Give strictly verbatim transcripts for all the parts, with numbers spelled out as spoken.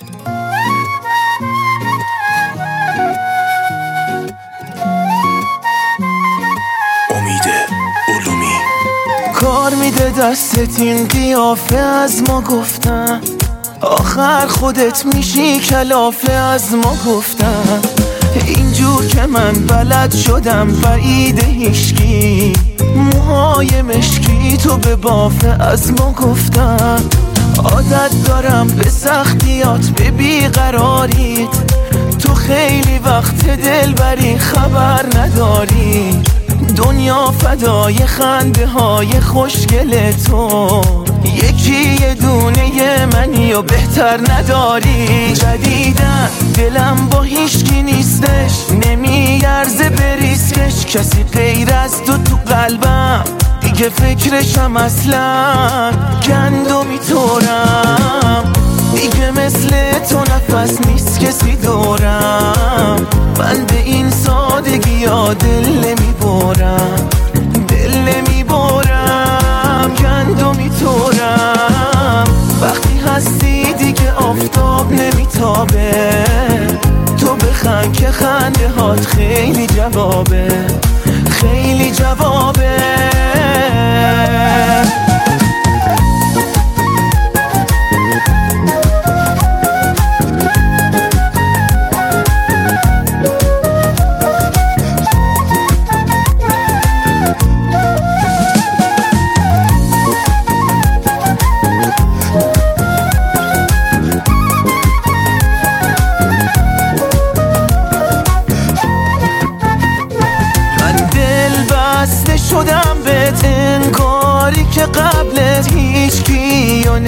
کار میده دستت این قیافه از ما گفتن، آخر خودت میشی کلافه از ما گفتن. اینجور که من بلد شدم بعید هیشکی، موهای مشکی تو به بافه از ما گفتن. عادت دارم به سختیات به بیقراریت، تو خیلی وقت دل بری خبر نداری. دنیا فدای خنده های خوشگل تو، یکی یه دونه منی و بهتر نداری. جدیدن دلم با هیچکی نیستش، نمیارزه بریسکش. کسی غیر از تو تو قلبم دیگه فکرشم اصلا. گندمی طورم دیگه مثل تو نفس نیست کسی دورم. من به این سادگی ها دل نمیبرم، دل نمیبرم. گندمی طورم وقتی هستی دیگه آفتاب نمیتابه. تو بخند که خنده هات خیلی جوابه، خیلی جوابه. شدم بهت انگاری که قبلت هیچ کیو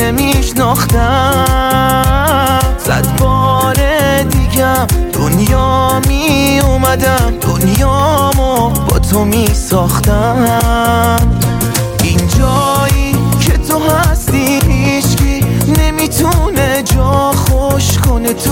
نمیشناختم. صد بار دیگم دنیا می اومدم، دنیامو با تو می ساختم. این جایی که تو هستی هیچکی نمیتونه جا خوش کنه تو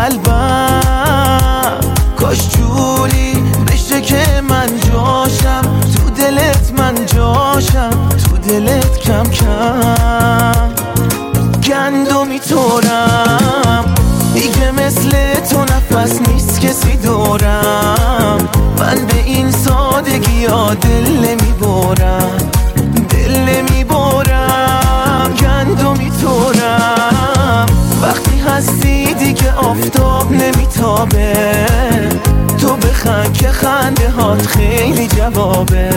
قلبم. کاش جوری بشه که من جاشم تو دلت، من جاشم تو دلت کم کم. گندمی طورم دیگه مثل تو نفس نیست کسی دورم. من به این سادگی ها دل نمیبرم، دل نمیبرم. گندمی طورم وقتی هستی دیگه آفتاب نمیتابه. تو بخند که خنده هات خیلی جوابه،